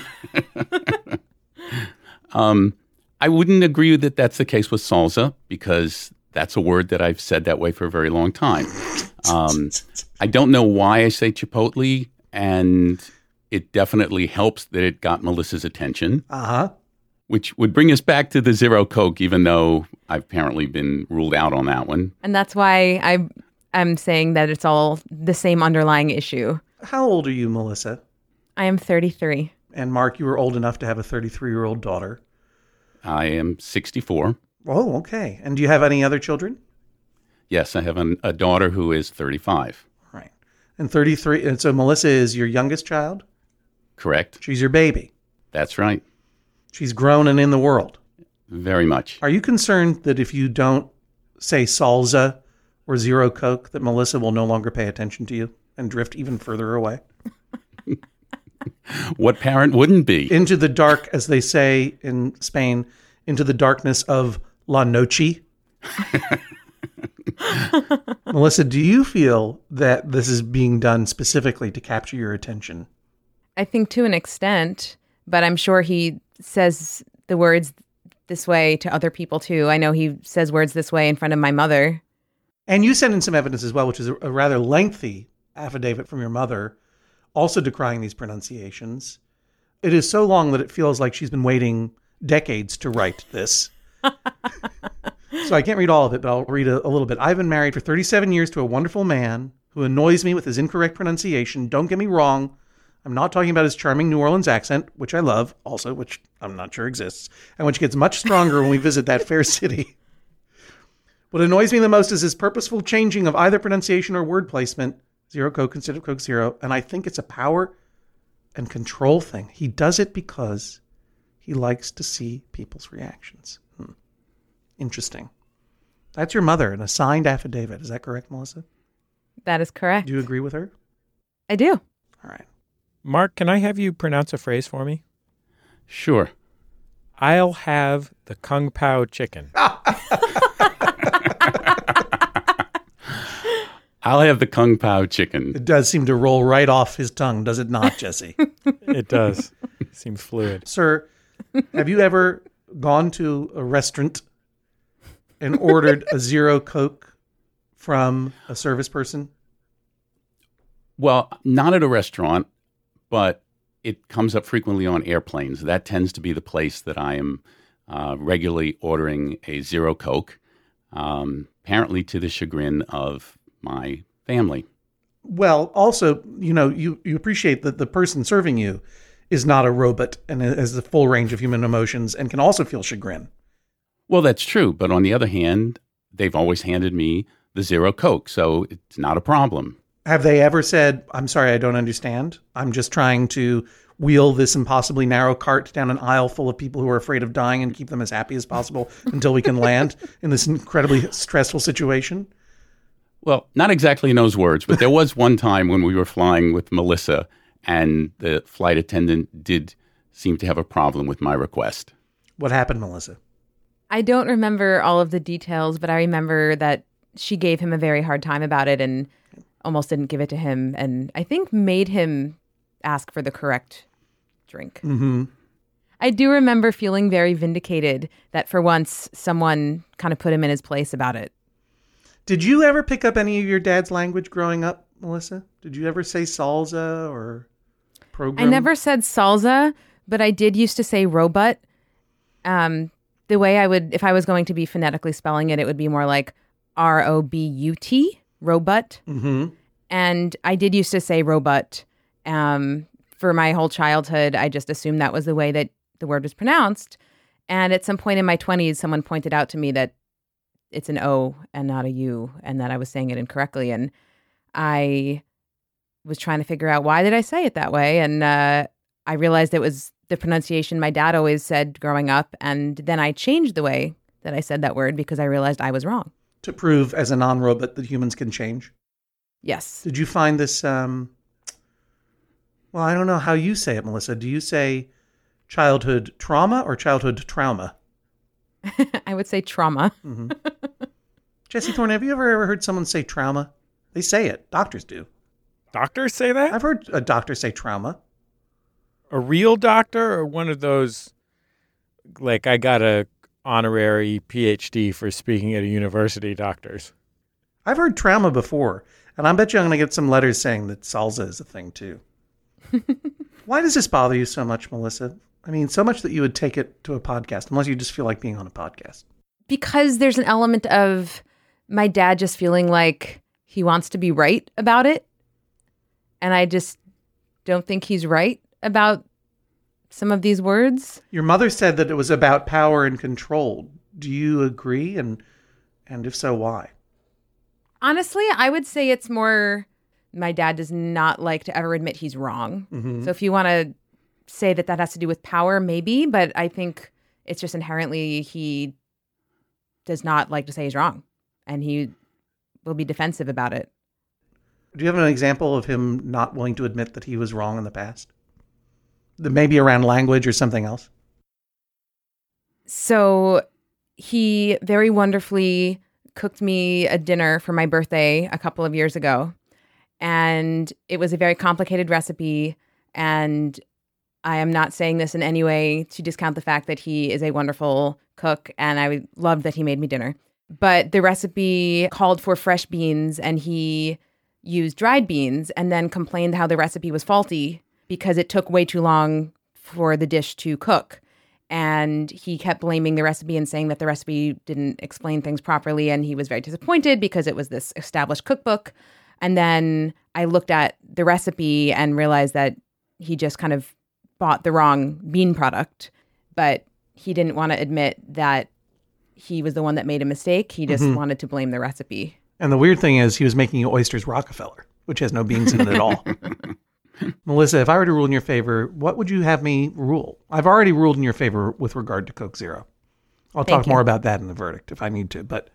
um, I wouldn't agree that that's the case with salsa, because that's a word that I've said that way for a very long time. Um, I don't know why I say Chipotle, and it definitely helps that it got Melissa's attention. Uh-huh. Which would bring us back to the Zero Coke, even though I've apparently been ruled out on that one. And that's why I, I'm saying that it's all the same underlying issue. How old are you, Melissa? I am thirty-three. And Mark, you were old enough to have a thirty-three-year-old daughter. I am sixty-four. Oh, okay. And do you have any other children? Yes, I have an, a daughter who is thirty-five. Right. And thirty-three. And so Melissa is your youngest child? Correct. She's your baby. That's right. She's grown and in the world. Very much. Are you concerned that if you don't say salsa or Zero Coke, that Melissa will no longer pay attention to you and drift even further away? What parent wouldn't be? Into the dark, as they say in Spain, into the darkness of La Noche. Melissa, do you feel that this is being done specifically to capture your attention? I think to an extent, but I'm sure he says the words this way to other people too. I know he says words this way in front of my mother. And you sent in some evidence as well, which is a, a rather lengthy affidavit from your mother, also decrying these pronunciations. It is so long that it feels like she's been waiting decades to write this. So I can't read all of it, but I'll read a, a little bit. I've been married for thirty-seven years to a wonderful man who annoys me with his incorrect pronunciation. Don't get me wrong. I'm not talking about his charming New Orleans accent, which I love also, which I'm not sure exists, and which gets much stronger when we visit that fair city. What annoys me the most is his purposeful changing of either pronunciation or word placement. Zero Coke instead of Coke Zero. And I think it's a power and control thing. He does it because he likes to see people's reactions. Hmm. Interesting. That's your mother, an assigned affidavit. Is that correct, Melissa? That is correct. Do you agree with her? I do. All right. Mark, can I have you pronounce a phrase for me? Sure. I'll have the Kung Pao chicken. I'll have the Kung Pao chicken. It does seem to roll right off his tongue, does it not, Jesse? It does. It seems fluid. Sir, have you ever gone to a restaurant and ordered a Zero Coke from a service person? Well, not at a restaurant, but it comes up frequently on airplanes. That tends to be the place that I am uh, regularly ordering a Zero Coke, um, apparently to the chagrin of my family. Well, also, you know, you, you appreciate that the person serving you is not a robot and has the full range of human emotions and can also feel chagrin. Well, that's true. But on the other hand, they've always handed me the Zero Coke, so it's not a problem. Have they ever said, I'm sorry, I don't understand. I'm just trying to wheel this impossibly narrow cart down an aisle full of people who are afraid of dying and keep them as happy as possible until we can land in this incredibly stressful situation? Well, not exactly in those words, but there was one time when we were flying with Melissa and the flight attendant did seem to have a problem with my request. What happened, Melissa? I don't remember all of the details, but I remember that she gave him a very hard time about it and almost didn't give it to him, and I think made him ask for the correct drink. Mm-hmm. I do remember feeling very vindicated that for once someone kind of put him in his place about it. Did you ever pick up any of your dad's language growing up, Melissa? Did you ever say salsa or program? I never said salsa, but I did used to say robot. Um, the way I would, if I was going to be phonetically spelling it, it would be more like R O B U T, robot. Mm-hmm. And I did used to say robot. Um, for my whole childhood, I just assumed that was the way that the word was pronounced. And at some point in my twenties, someone pointed out to me that it's an O and not a U, and that I was saying it incorrectly. And I was trying to figure out, why did I say it that way? And uh, I realized it was the pronunciation my dad always said growing up. And then I changed the way that I said that word because I realized I was wrong. To prove as a non-robot that humans can change. Yes. Did you find this, um, well, I don't know how you say it, Melissa. Do you say childhood trauma or childhood trauma? I would say trauma. Mm-hmm. Jesse Thorne, have you ever, ever heard someone say trauma? They say it. Doctors do. Doctors say that? I've heard a doctor say trauma. A real doctor or one of those, like, I got a honorary P H D for speaking at a university doctors? I've heard trauma before, and I bet you I'm going to get some letters saying that salsa is a thing too. Why does this bother you so much, Melissa? I mean, so much that you would take it to a podcast, unless you just feel like being on a podcast. Because there's an element of my dad just feeling like he wants to be right about it. And I just don't think he's right about some of these words. Your mother said that it was about power and control. Do you agree? And and if so, why? Honestly, I would say it's more my dad does not like to ever admit he's wrong. Mm-hmm. So if you want to say that that has to do with power, maybe. But I think it's just inherently he does not like to say he's wrong. And he will be defensive about it. Do you have an example of him not willing to admit that he was wrong in the past? Maybe around language or something else? So he very wonderfully cooked me a dinner for my birthday a couple of years ago. And it was a very complicated recipe. And I am not saying this in any way to discount the fact that he is a wonderful cook. And I loved that he made me dinner. But the recipe called for fresh beans, and he used dried beans, and then complained how the recipe was faulty because it took way too long for the dish to cook. And he kept blaming the recipe and saying that the recipe didn't explain things properly. And he was very disappointed because it was this established cookbook. And then I looked at the recipe and realized that he just kind of bought the wrong bean product. But he didn't want to admit that he was the one that made a mistake. He just mm-hmm. wanted to blame the recipe. And the weird thing is he was making you oysters Rockefeller, which has no beans in it at all. Melissa, if I were to rule in your favor, what would you have me rule? I've already ruled in your favor with regard to Coke Zero. I'll Thank talk you. more about that in the verdict if I need to. But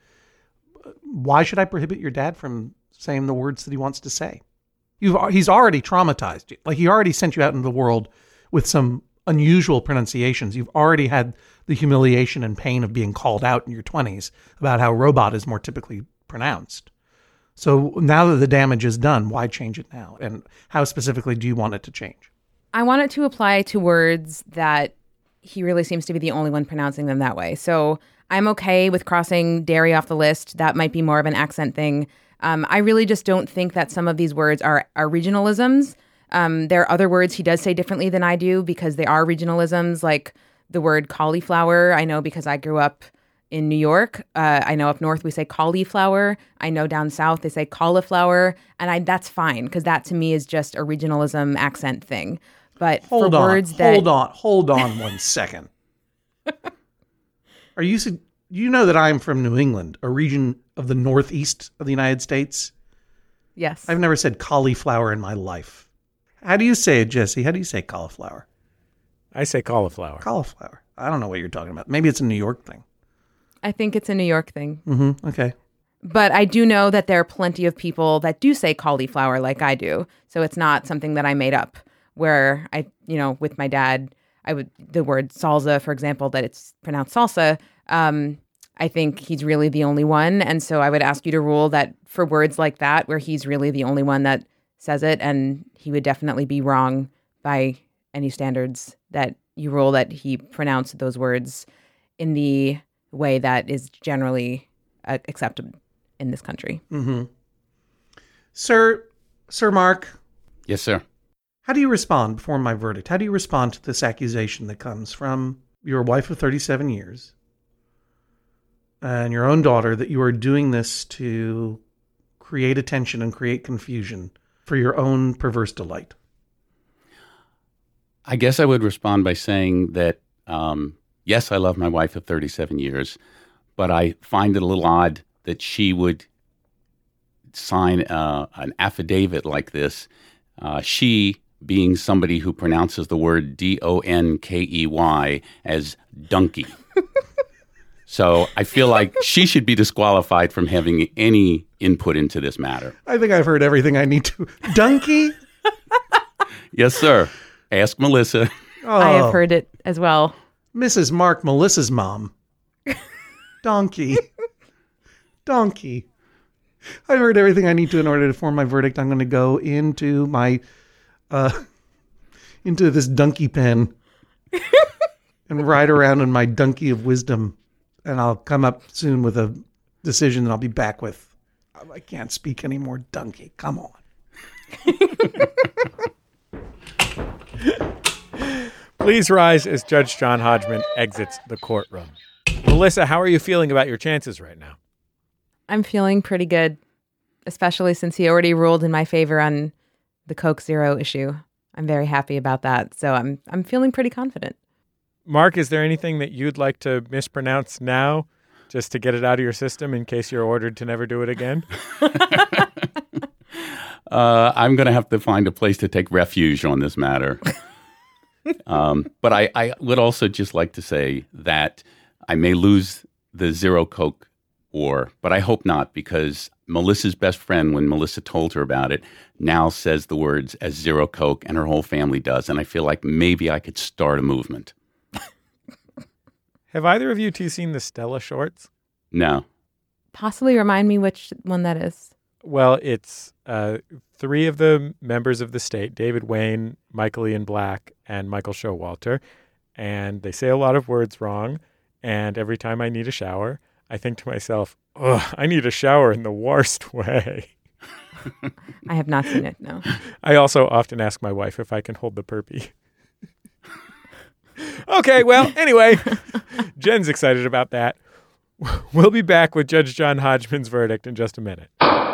why should I prohibit your dad from saying the words that he wants to say? You've, he's already traumatized you. Like, he already sent you out into the world with some unusual pronunciations. You've already had the humiliation and pain of being called out in your twenties about how robot is more typically pronounced. So now that the damage is done, why change it now? And how specifically do you want it to change? I want it to apply to words that he really seems to be the only one pronouncing them that way. So I'm okay with crossing dairy off the list. That might be more of an accent thing. Um, I really just don't think that some of these words are, are regionalisms. Um, there are other words he does say differently than I do because they are regionalisms, like the word cauliflower. I know because I grew up in New York. Uh, I know up north we say cauliflower. I know down south they say cauliflower. And I that's fine because that to me is just a regionalism accent thing. But hold for on, words that... Hold on, hold on one second. Are you... You know that I'm from New England, a region of the northeast of the United States? Yes. I've never said cauliflower in my life. How do you say it, Jesse? How do you say cauliflower? I say cauliflower. Cauliflower. I don't know what you're talking about. Maybe it's a New York thing. I think it's a New York thing. Mm-hmm. Okay. But I do know that there are plenty of people that do say cauliflower like I do. So it's not something that I made up where I, you know, with my dad, I would, the word salsa, for example, that it's pronounced salsa. Um, I think he's really the only one. And so I would ask you to rule that for words like that, where he's really the only one that says it, and he would definitely be wrong by any standards, that you rule that he pronounced those words in the way that is generally uh, accepted in this country. Mm-hmm. Sir, Sir Mark. Yes, sir. How do you respond before my verdict? How do you respond to this accusation that comes from your wife of thirty-seven years and your own daughter that you are doing this to create attention and create confusion for your own perverse delight? I guess I would respond by saying that, um, yes, I love my wife of thirty-seven years, but I find it a little odd that she would sign uh, an affidavit like this. Uh, she being somebody who pronounces the word D O N K E Y as donkey. So I feel like she should be disqualified from having any input into this matter. I think I've heard everything I need to. Donkey? Yes, sir. Ask Melissa. Oh, I have heard it as well. Missus Mark, Melissa's mom. Donkey. Donkey. I've heard everything I need to in order to form my verdict. I'm going to go into my, uh, into this donkey pen and ride around in my donkey of wisdom. And I'll come up soon with a decision that I'll be back with. I can't speak anymore. Donkey, come on. Please rise as Judge John Hodgman exits the courtroom. Melissa, how are you feeling about your chances right now? I'm feeling pretty good, especially since he already ruled in my favor on the Coke Zero issue. I'm very happy about that. So I'm I'm feeling pretty confident. Mark, is there anything that you'd like to mispronounce now just to get it out of your system in case you're ordered to never do it again? uh, I'm going to have to find a place to take refuge on this matter. um, but I, I would also just like to say that I may lose the Zero Coke war, but I hope not, because Melissa's best friend, when Melissa told her about it, now says the words as Zero Coke, and her whole family does. And I feel like maybe I could start a movement. Have either of you two seen the Stella shorts? No. Possibly remind me which one that is. Well, it's uh, three of the members of the state, David Wayne, Michael Ian Black, and Michael Showalter. And they say a lot of words wrong. And every time I need a shower, I think to myself, oh, I need a shower in the worst way. I have not seen it, no. I also often ask my wife if I can hold the Purpee. Okay, well, anyway, Jen's excited about that. We'll be back with Judge John Hodgman's verdict in just a minute.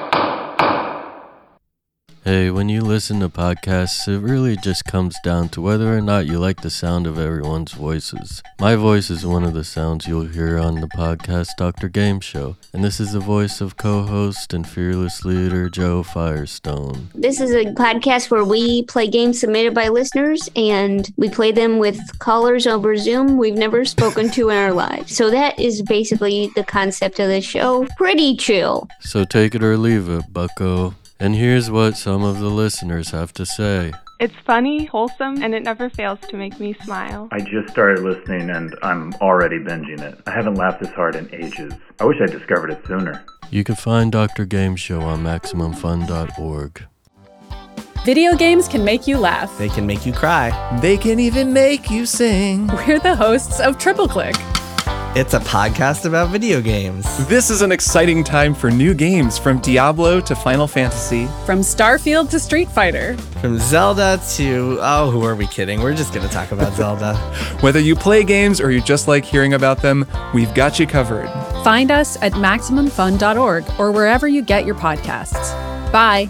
Hey, when you listen to podcasts, it really just comes down to whether or not you like the sound of everyone's voices. My voice is one of the sounds you'll hear on the podcast Doctor Game Show, and this is the voice of co-host and fearless leader Joe Firestone. This is a podcast where we play games submitted by listeners, and we play them with callers over Zoom we've never spoken to in our lives. So that is basically the concept of the show. Pretty chill. So take it or leave it, bucko. And here's what some of the listeners have to say. It's funny, wholesome, and it never fails to make me smile. I just started listening and I'm already binging it. I haven't laughed this hard in ages. I wish I discovered it sooner. You can find Doctor Game Show on Maximum Fun dot org. Video games can make you laugh. They can make you cry. They can even make you sing. We're the hosts of Triple Click. It's a podcast about video games. This is an exciting time for new games, from Diablo to Final Fantasy. From Starfield to Street Fighter. From Zelda to... Oh, who are we kidding? We're just going to talk about Zelda. Whether you play games or you just like hearing about them, we've got you covered. Find us at Maximum Fun dot org or wherever you get your podcasts. Bye.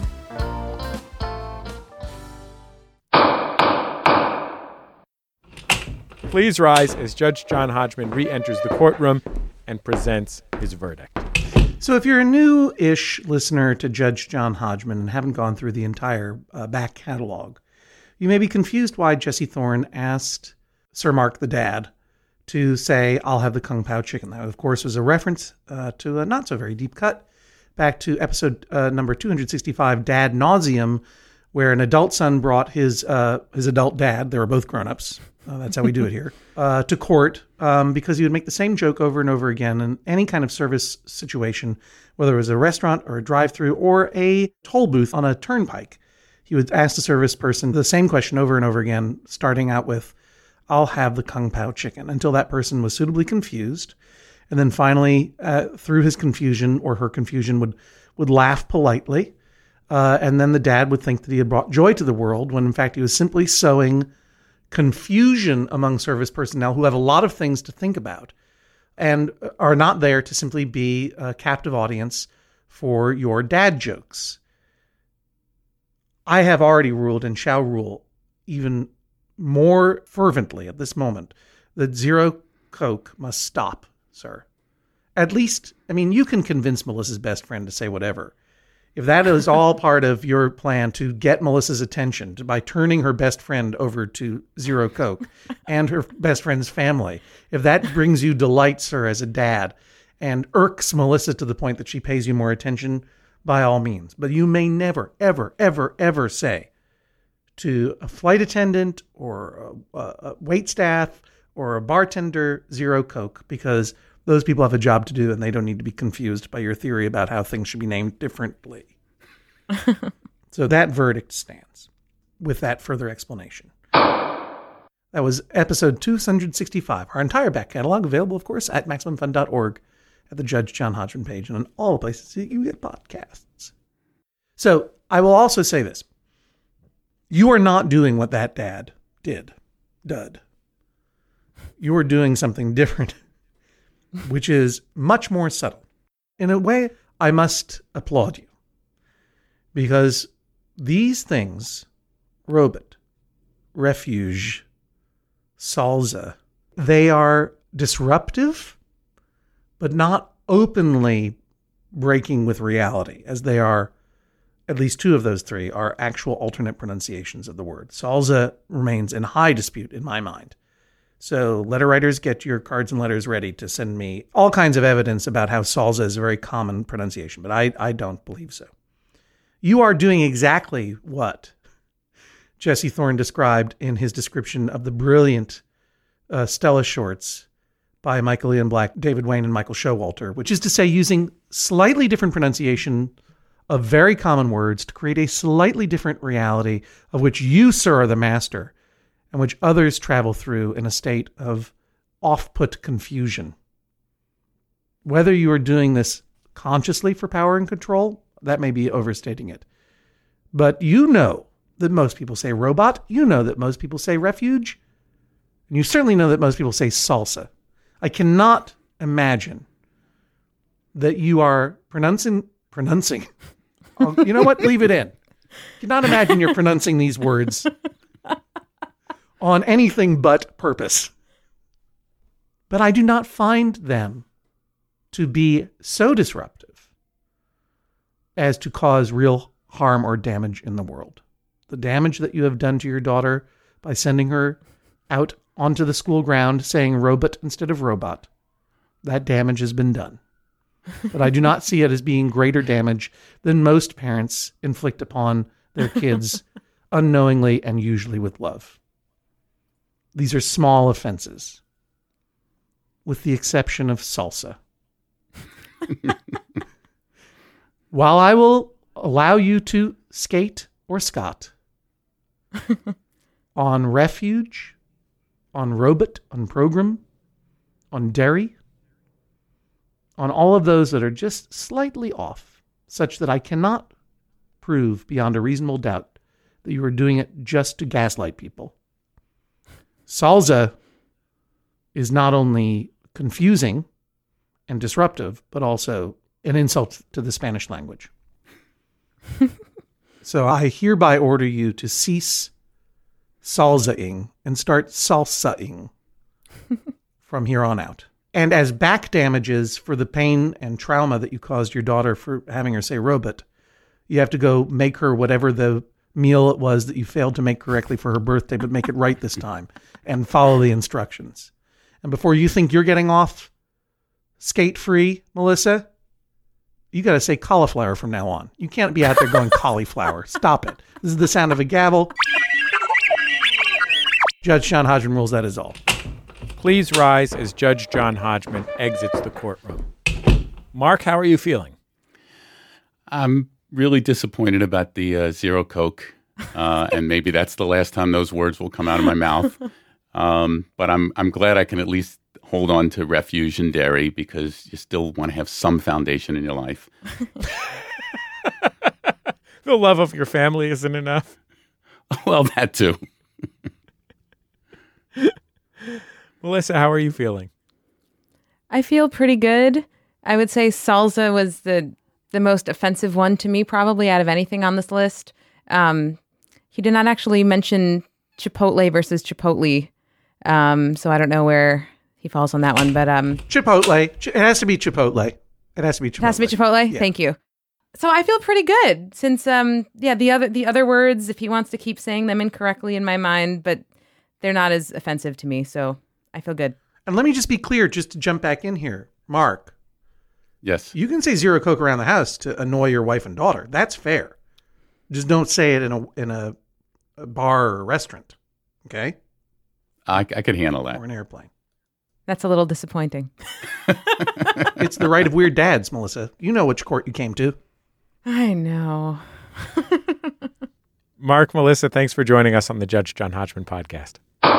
Please rise as Judge John Hodgman re-enters the courtroom and presents his verdict. So if you're a new-ish listener to Judge John Hodgman and haven't gone through the entire uh, back catalog, you may be confused why Jesse Thorne asked Sir Mark the dad to say, I'll have the Kung Pao chicken. That, of course, was a reference uh, to a not-so-very deep cut back to episode uh, number two hundred sixty-five, Dad Nauseum, where an adult son brought his uh, his adult dad, they were both grown-ups, uh, that's how we do it here, uh, to court um, because he would make the same joke over and over again in any kind of service situation, whether it was a restaurant or a drive-thru or a toll booth on a turnpike. He would ask the service person the same question over and over again, starting out with, I'll have the Kung Pao chicken, until that person was suitably confused. And then finally, uh, through his confusion or her confusion, would, would laugh politely. Uh, and then the dad would think that he had brought joy to the world when in fact he was simply sowing confusion among service personnel who have a lot of things to think about and are not there to simply be a captive audience for your dad jokes. I have already ruled and shall rule even more fervently at this moment that Zero Coke must stop, sir. At least, I mean, you can convince Melissa's best friend to say whatever. If that is all part of your plan to get Melissa's attention to, by turning her best friend over to Zero Coke and her best friend's family, if that brings you delight, sir, as a dad, and irks Melissa to the point that she pays you more attention, by all means. But you may never, ever, ever, ever say to a flight attendant or a, a wait staff or a bartender, Zero Coke, because those people have a job to do and they don't need to be confused by your theory about how things should be named differently. So that verdict stands with that further explanation. That was episode two hundred sixty-five. Our entire back catalog available, of course, at maximum fun dot org, at the Judge John Hodgman page, and on all the places that you get podcasts. So I will also say this. You are not doing what that dad did, dud. You are doing something different, which is much more subtle. In a way, I must applaud you. Because these things, Robot, Refuge, Salsa, they are disruptive, but not openly breaking with reality, as they are, at least two of those three, are actual alternate pronunciations of the word. Salsa remains in high dispute in my mind. So letter writers, get your cards and letters ready to send me all kinds of evidence about how salsa is a very common pronunciation, but I, I don't believe so. You are doing exactly what Jesse Thorne described in his description of the brilliant uh, Stella shorts by Michael Ian Black, David Wayne, and Michael Showalter, which is to say using slightly different pronunciation of very common words to create a slightly different reality of which you, sir, are the master, and which others travel through in a state of off-put confusion. Whether you are doing this consciously for power and control, that may be overstating it. But you know that most people say robot. You know that most people say refuge. And you certainly know that most people say salsa. I cannot imagine that you are pronouncing, pronouncing. Oh, you know what? Leave it in. I cannot imagine you're pronouncing these words on anything but purpose. But I do not find them to be so disruptive as to cause real harm or damage in the world. The damage that you have done to your daughter by sending her out onto the school ground saying robot instead of robot, that damage has been done. But I do not see it as being greater damage than most parents inflict upon their kids unknowingly and usually with love. These are small offenses, with the exception of salsa. While I will allow you to skate or scot on refuge, on robot, on program, on dairy, on all of those that are just slightly off, such that I cannot prove beyond a reasonable doubt that you are doing it just to gaslight people. Salsa is not only confusing and disruptive, but also an insult to the Spanish language. So I hereby order you to cease salsa-ing and start salsa-ing from here on out. And as back damages for the pain and trauma that you caused your daughter for having her say robot, you have to go make her whatever the meal it was that you failed to make correctly for her birthday, but make it right this time and follow the instructions. And before you think you're getting off skate-free, Melissa, you got to say cauliflower from now on. You can't be out there going cauliflower. Stop it. This is the sound of a gavel. Judge John Hodgman rules, that is all. Please rise as Judge John Hodgman exits the courtroom. Mark, how are you feeling? I'm really disappointed about the uh, Zero Coke, uh, and maybe that's the last time those words will come out of my mouth. Um, but I'm I'm glad I can at least hold on to refuge and dairy because you still want to have some foundation in your life. The love of your family isn't enough. Well, that too. Melissa, how are you feeling? I feel pretty good. I would say salsa was the the most offensive one to me, probably out of anything on this list. Um, he did not actually mention Chipotle versus Chipotle, um, so I don't know where he falls on that one. But um, Chipotle, it has to be Chipotle. It has to be Chipotle. It has to be Chipotle. Yeah. Thank you. So I feel pretty good since, um, yeah, the other the other words, if he wants to keep saying them incorrectly in my mind, but they're not as offensive to me, so I feel good. And let me just be clear, just to jump back in here, Mark. Yes. You can say zero Coke around the house to annoy your wife and daughter. That's fair. Just don't say it in a in a, a bar or a restaurant. Okay? I, I could handle that. Or an airplane. That's a little disappointing. It's the right of weird dads, Melissa. You know which court you came to. I know. Mark, Melissa, thanks for joining us on the Judge John Hodgman podcast.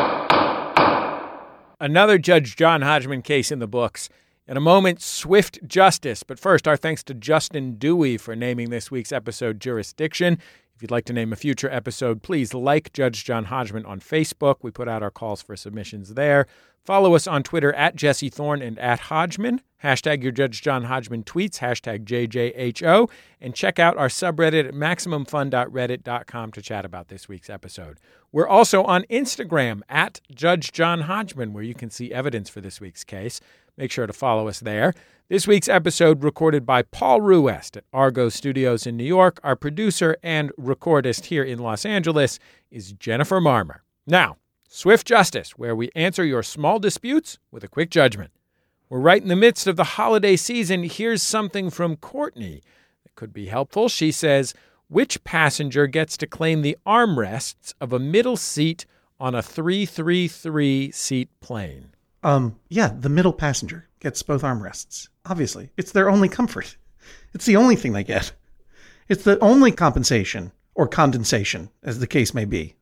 Another Judge John Hodgman case in the books. In a moment, swift justice. But first, our thanks to Justin Dewey for naming this week's episode Jurisdiction. If you'd like to name a future episode, please like Judge John Hodgman on Facebook. We put out our calls for submissions there. Follow us on Twitter at Jesse Thorne and at Hodgman. Hashtag your Judge John Hodgman tweets, hashtag J J H O. And check out our subreddit at maximum fun dot reddit dot com to chat about this week's episode. We're also on Instagram at Judge John Hodgman, where you can see evidence for this week's case. Make sure to follow us there. This week's episode recorded by Paul Ruest at Argo Studios in New York. Our producer and recordist here in Los Angeles is Jennifer Marmer. Now, swift justice, where we answer your small disputes with a quick judgment. We're right in the midst of the holiday season. Here's something from Courtney that could be helpful. She says, which passenger gets to claim the armrests of a middle seat on a three three three seat plane? Um, yeah, the middle passenger gets both armrests. Obviously, it's their only comfort. It's the only thing they get. It's the only compensation or condensation, as the case may be,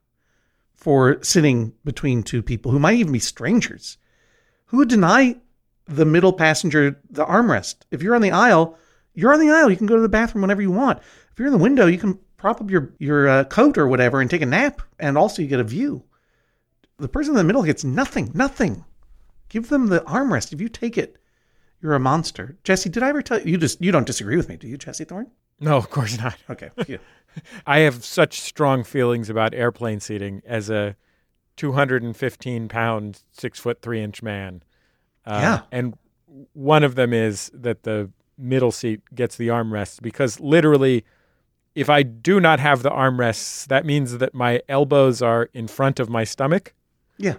for sitting between two people who might even be strangers. Who would deny the middle passenger the armrest? If you're on the aisle, you're on the aisle. You can go to the bathroom whenever you want. If you're in the window, you can prop up your, your uh, coat or whatever and take a nap, and also you get a view. The person in the middle gets nothing, nothing. Give them the armrest. If you take it, you're a monster. Jesse, did I ever tell you? You just you don't disagree with me, do you, Jesse Thorne? No, of course not. Okay. Yeah. I have such strong feelings about airplane seating as a two hundred fifteen pound, six foot three inch man. Uh, yeah. And one of them is that the middle seat gets the armrests because literally, if I do not have the armrests, that means that my elbows are in front of my stomach. Yeah.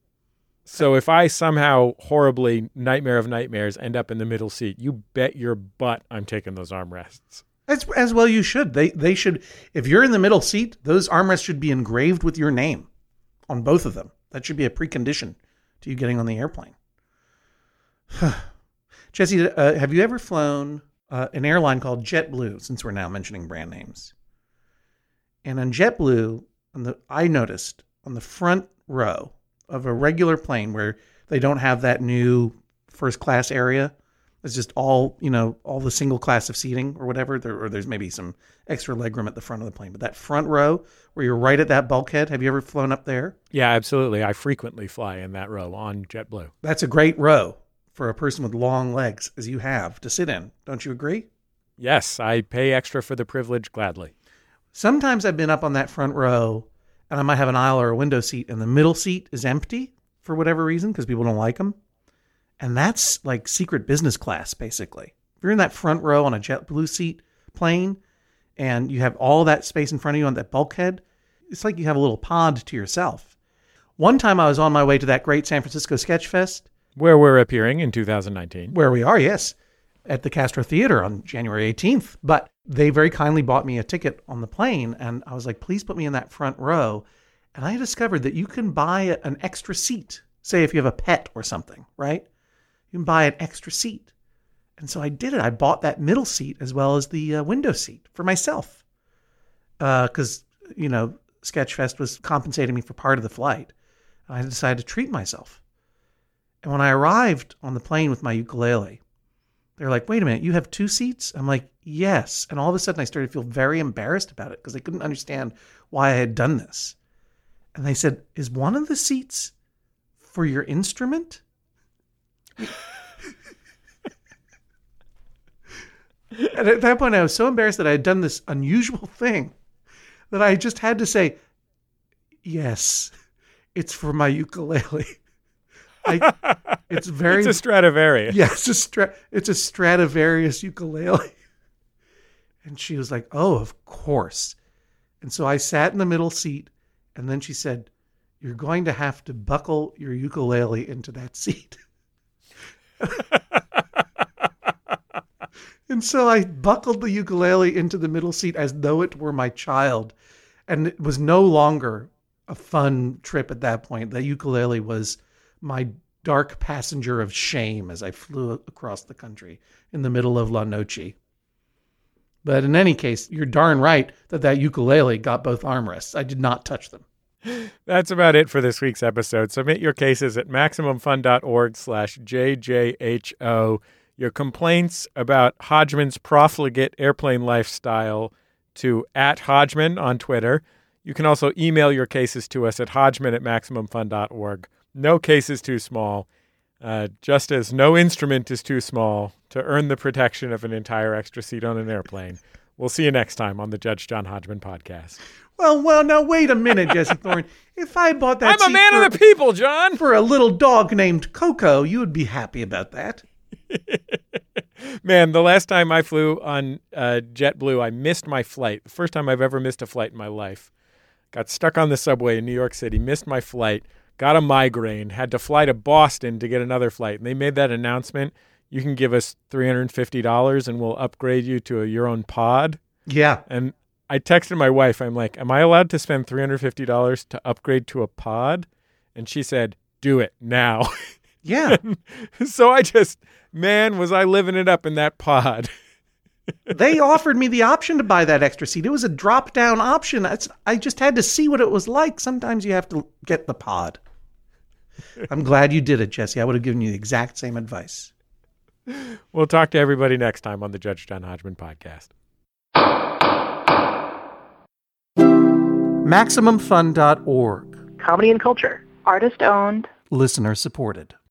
So if I somehow horribly, nightmare of nightmares, end up in the middle seat, you bet your butt I'm taking those armrests. As, as well you should. They they should, if you're in the middle seat, those armrests should be engraved with your name on both of them. That should be a precondition to you getting on the airplane. Jesse, uh, have you ever flown uh, an airline called JetBlue, since we're now mentioning brand names? And on JetBlue, on the, I noticed on the front row of a regular plane where they don't have that new first class area, it's just all, you know, all the single class of seating or whatever, there, or there's maybe some extra legroom at the front of the plane. But that front row where you're right at that bulkhead, have you ever flown up there? Yeah, absolutely. I frequently fly in that row on JetBlue. That's a great row for a person with long legs, as you have, to sit in. Don't you agree? Yes, I pay extra for the privilege gladly. Sometimes I've been up on that front row and I might have an aisle or a window seat and the middle seat is empty for whatever reason because people don't like them. And that's like secret business class, basically. If you're in that front row on a JetBlue seat plane and you have all that space in front of you on that bulkhead, it's like you have a little pod to yourself. One time I was on my way to that great San Francisco Sketch Fest. Where we're appearing in two thousand nineteen. Where we are, yes. At the Castro Theater on January eighteenth. But they very kindly bought me a ticket on the plane. And I was like, please put me in that front row. And I discovered that you can buy an extra seat. Say if you have a pet or something, right? You can buy an extra seat. And so I did it. I bought that middle seat as well as the uh, window seat for myself. Because, uh, you know, Sketchfest was compensating me for part of the flight. I decided to treat myself. And when I arrived on the plane with my ukulele, they're like, wait a minute, you have two seats? I'm like, yes. And all of a sudden I started to feel very embarrassed about it because they couldn't understand why I had done this. And they said, is one of the seats for your instrument? And at that point I was so embarrassed that I had done this unusual thing that I just had to say, yes, it's for my ukulele. I, it's very. It's a Stradivarius. Yeah, it's a stra, It's a Stradivarius ukulele. And she was like, "Oh, of course." And so I sat in the middle seat, and then she said, "You're going to have to buckle your ukulele into that seat." And so I buckled the ukulele into the middle seat as though it were my child, and it was no longer a fun trip at that point. The ukulele was my dark passenger of shame as I flew across the country in the middle of La Noche. But in any case, you're darn right that that ukulele got both armrests. I did not touch them. That's about it for this week's episode. Submit your cases at MaximumFun.org slash JJHO. Your complaints about Hodgman's profligate airplane lifestyle to at Hodgman on Twitter. You can also email your cases to us at Hodgman at MaximumFun dot org. No case is too small, uh, just as no instrument is too small to earn the protection of an entire extra seat on an airplane. We'll see you next time on the Judge John Hodgman podcast. Well, well, now wait a minute, Jesse Thorne. If I bought that I'm a seat man for, of the people, John. for a little dog named Coco, you would be happy about that. Man, the last time I flew on uh, JetBlue, I missed my flight. The first time I've ever missed a flight in my life. Got stuck on the subway in New York City, missed my flight, got a migraine, had to fly to Boston to get another flight. And they made that announcement. You can give us three hundred fifty dollars and we'll upgrade you to a, your own pod. Yeah. And I texted my wife. I'm like, am I allowed to spend three hundred fifty dollars to upgrade to a pod? And she said, do it now. Yeah. So I just, man, was I living it up in that pod. They offered me the option to buy that extra seat. It was a drop-down option. It's, I just had to see what it was like. Sometimes you have to get the pod. I'm glad you did it, Jesse. I would have given you the exact same advice. We'll talk to everybody next time on the Judge John Hodgman podcast. Maximum Fun dot org. Comedy and culture. Artist owned. Listener supported.